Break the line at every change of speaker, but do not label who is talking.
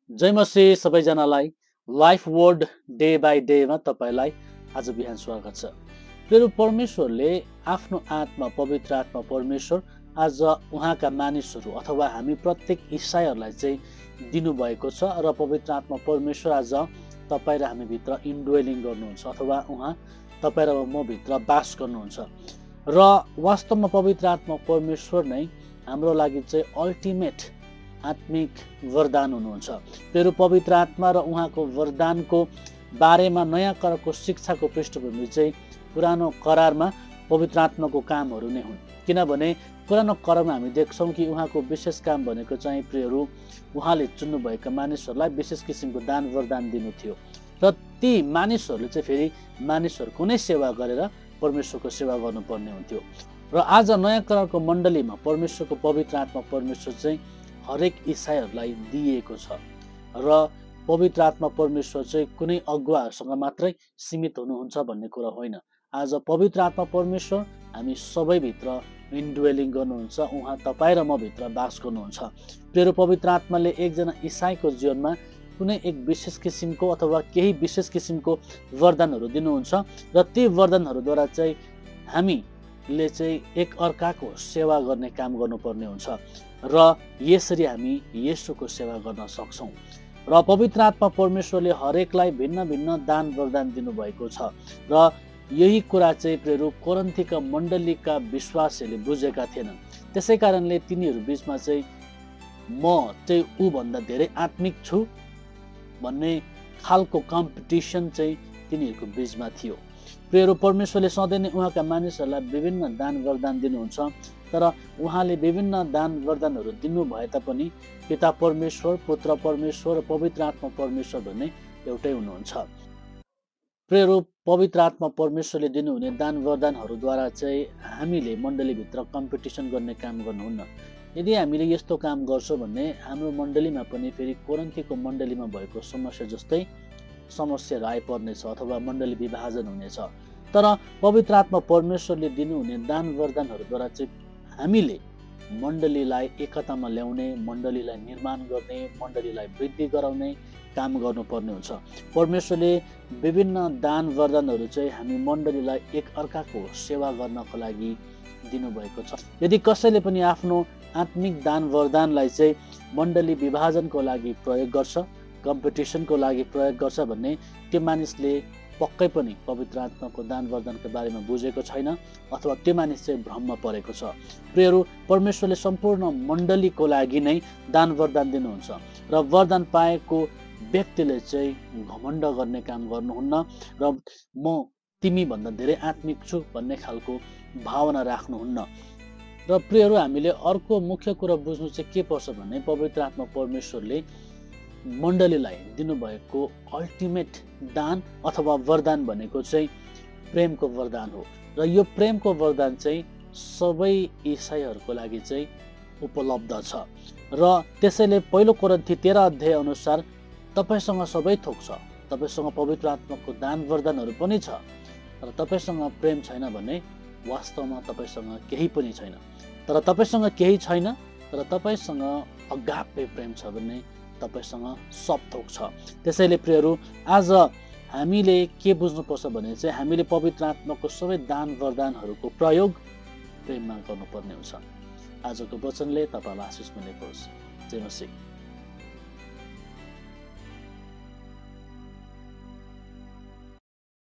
जय मसी सबैजनालाई life word day by डेमा तपाईलाई आज बिहान स्वागत छ। फेरि परमेश्वरले आफ्नो आत्मा पवित्र आत्मा परमेश्वर आज उहाँका मानिसहरू अथवा हामी प्रत्येक ईसाईहरूलाई चाहिँ दिनुभएको छ र पवित्र आत्मा परमेश्वर आज तपाईँ र हामी भित्र इन्डवेलिङ गर्नुहुन्छ अथवा उहाँ तपाईँ र म भित्र बास गर्नुहुन्छ र वास्तवमा पवित्र आत्मा परमेश्वर नै हाम्रो लागि चाहिँ अल्टिमेट आत्मिक वरदान हुनुहुन्छ। तेरो पवित्र आत्मा र उहाँको वरदानको बारेमा नयाँ करारको शिक्षाको पृष्ठभूमि चाहिँ पुरानो करारमा पवित्र आत्माको कामहरू नै हुन्। किनभने पुरानो करारमा हामी देख्छौँ कि उहाँको विशेष काम भनेको चाहिँ प्रियहरू उहाँले चुन्नुभएका मानिसहरूलाई विशेष किसिमको दान वरदान दिनु थियो र ती मानिसहरूले चाहिँ फेरि मानिसहरूको नै सेवा गरेर परमेश्वरको सेवा गर्नुपर्ने हुन्थ्यो। र आज नयाँ करारको मण्डलीमा परमेश्वरको पवित्र आत्मा परमेश्वर चाहिँ हरेक ईसाईहरूलाई दिएको छ र पवित्र आत्मा परमेश्वर चाहिँ कुनै अगुवाहरूसँग मात्रै सीमित हुनुहुन्छ भन्ने कुरा होइन। आज पवित्र आत्मा परमेश्वर हामी सबैभित्र इन्डवेलिङ गर्नुहुन्छ, उहाँ तपाईँ र म भित्र बास गर्नुहुन्छ। तेरो पवित्र आत्माले एकजना ईसाईको जीवनमा कुनै एक विशेष किसिमको अथवा केही विशेष किसिमको वरदानहरू दिनुहुन्छ र ती वरदानहरूद्वारा चाहिँ हामीले चाहिँ एक अर्काको सेवा गर्ने काम गर्नुपर्ने हुन्छ र यसरी हामी येशूको सेवा गर्न सक्छौँ। र पवित्र आत्मा परमेश्वरले हरेकलाई भिन्न भिन्न दान वरदान दिनुभएको छ र यही कुरा चाहिँ प्रेरू कोरिन्थीका मण्डलीका विश्वासीहरूले बुझेका थिएनन्। त्यसै कारणले तिनीहरू बिचमा चाहिँ म चाहिँ ऊभन्दा धेरै आत्मिक छु भन्ने खालको कम्पिटिसन चाहिँ तिनीहरूको बिचमा थियो। प्रियहरू परमेश्वरले सधैँ नै उहाँका मानिसहरूलाई विभिन्न दान वरदान दिनुहुन्छ, तर उहाँले विभिन्न दान वरदानहरू दिनु भए तापनि पिता परमेश्वर, पुत्र परमेश्वर र पवित्र आत्मा परमेश्वर भन्ने एउटै हुनुहुन्छ। प्रियहरू पवित्र आत्मा परमेश्वरले दिनुहुने दान वरदानहरूद्वारा चाहिँ हामीले मण्डलीभित्र कम्पिटिसन गर्ने काम गर्नुहुन्न। यदि हामीले यस्तो काम गर्छौँ भने हाम्रो मण्डलीमा पनि फेरि कोरिन्थीको मण्डलीमा भएको समस्या जस्तै समस्याहरू आइपर्नेछ अथवा मण्डली विभाजन हुनेछ। तर पवित्र आत्मा परमेश्वरले दिनुहुने दान वरदानहरूद्वारा चाहिँ हामीले मण्डलीलाई एकतामा ल्याउने, मण्डलीलाई निर्माण गर्ने, मण्डलीलाई वृद्धि गराउने काम गर्नुपर्ने हुन्छ। परमेश्वरले विभिन्न दान वरदानहरू चाहिँ हामी मण्डलीलाई एक अर्काको सेवा गर्नको लागि दिनुभएको छ। यदि कसैले पनि आफ्नो आत्मिक दान वरदानलाई चाहिँ मण्डली विभाजनको लागि प्रयोग गर्छ, कम्पिटिसनको लागि प्रयोग गर्छ भन्ने त्यो मानिसले पक्कै पनि पवित्र आत्माको दान वरदानको बारेमा बुझेको छैन अथवा त्यो मानिस चाहिँ भ्रममा परेको छ। प्रियहरू परमेश्वरले सम्पूर्ण मण्डलीको लागि नै दान वरदान दिनुहुन्छ र वरदान पाएको व्यक्तिले चाहिँ घमण्ड गर्ने काम गर्नुहुन्न र म तिमी भन्दा धेरै आत्मिक छु भन्ने खालको भावना राख्नुहुन्न। र प्रियहरू हामीले अर्को मुख्य कुरा बुझ्नु चाहिँ के पर्छ भने पवित्र आत्मा परमेश्वरले मण्डलीलाई दिनुभएको अल्टिमेट दान अथवा वरदान भनेको चाहिँ प्रेमको वरदान हो र यो प्रेमको वरदान चाहिँ सबै ईसाईहरूको लागि चाहिँ उपलब्ध छ र त्यसैले पहिलो कोरिन्थी 13 अध्याय अनुसार तपाईसँग सबै थोक छ, तपाईसँग पवित्र आत्माको दान वरदानहरू पनि छ, तर तपाईसँग प्रेम छैन भने वास्तवमा तपाईसँग केही पनि छैन। तर तपाईसँग केही छैन तर तपाईसँग अगापे प्रेम छ भने तपाईसँग सब थोक छ। त्यसैले प्रियहरू आज हामीले के बुझ्नुपर्छ भने चाहिँ हामीले पवित्र आत्माको सबै दान वरदानहरूको प्रयोग प्रेममा गर्नुपर्ने हुन्छ। आजको वचनले तपाईँलाई आशिष मिलेको होस्। जय मसीह।